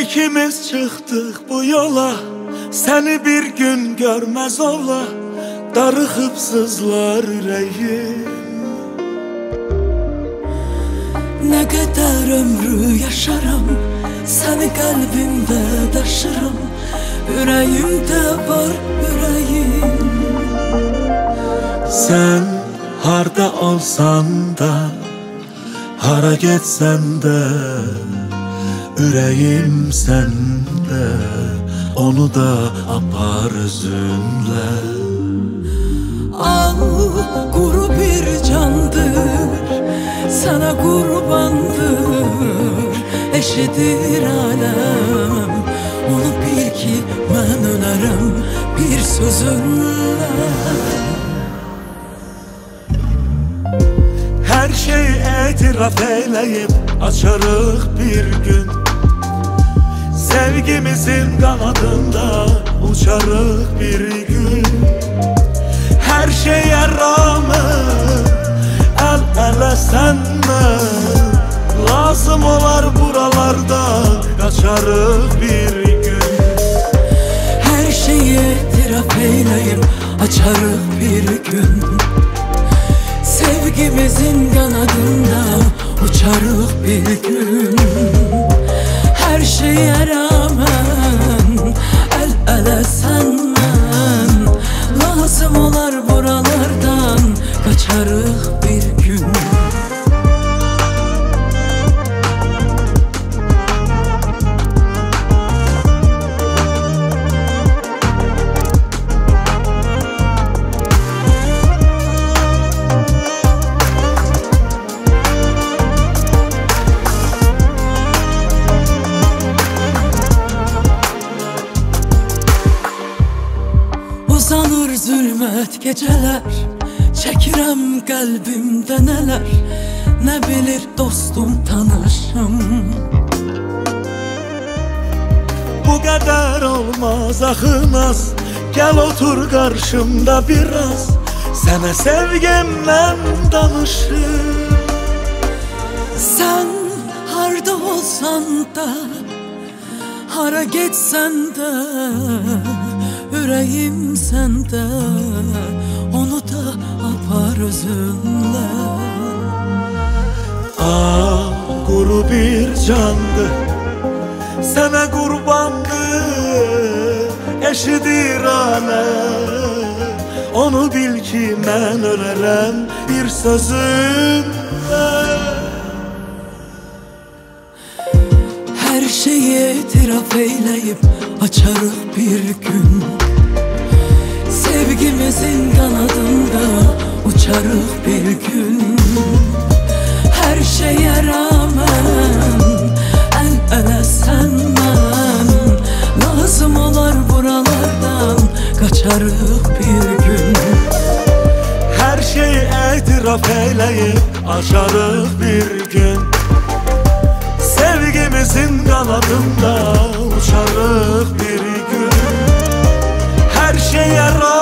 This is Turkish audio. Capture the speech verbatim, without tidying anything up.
İkimiz çıktık bu yola, seni bir gün görmez ola, darıxıb sızlar ürəyim. Ne kadar ömrü yaşarım, seni kalbimde taşırım. Yüreğimde var yüreğim. Sen harda olsan da, hara getsən de, ürəyim səndə, onu da apar özünlə. Al kuru bir candır, sana kurbandır, eşidir alem. Onu bil ki ben ölerim bir sözünle. Her şey etiraf eyleyip açarıq bir gün, sevgimizin kanadında uçarıq bir gün. Her şeye rağmen el ele senle, lazım olar buralarda kaçarıq bir gün. Her şeyi itiraf eyleyip açarıq bir gün, sevgimizin kanadında uçarıq bir gün. Her şeye rağmen el ele senden, lazım olar buralardan kaçarıq bir gün. Uzanır zülmət geceler, çekirəm kalbimde neler. Ne bilir dostum tanışım. Bu kadar olmaz axınaz, gel otur karşımda biraz, sana sevgimden danışım. Sen harda olsan da, hara getsən de, yüreğim sende, onu da apar özünle. Ah, kuru bir candı, sana kurbandı, eşidir alem. Onu bil ki ben ölerem bir sözünle. Her şeyi itiraf eyleyip açarıq bir gün, sevgimizin kanadında uçarıq bir gün. Her şeye rağmen el ele senden, lazım olar buralardan kaçarıq bir gün. Her şeyi etiraf eyleyip açarıq bir gün, sevgimizin kanadında uçarıq bir gün. Her şeye rağmen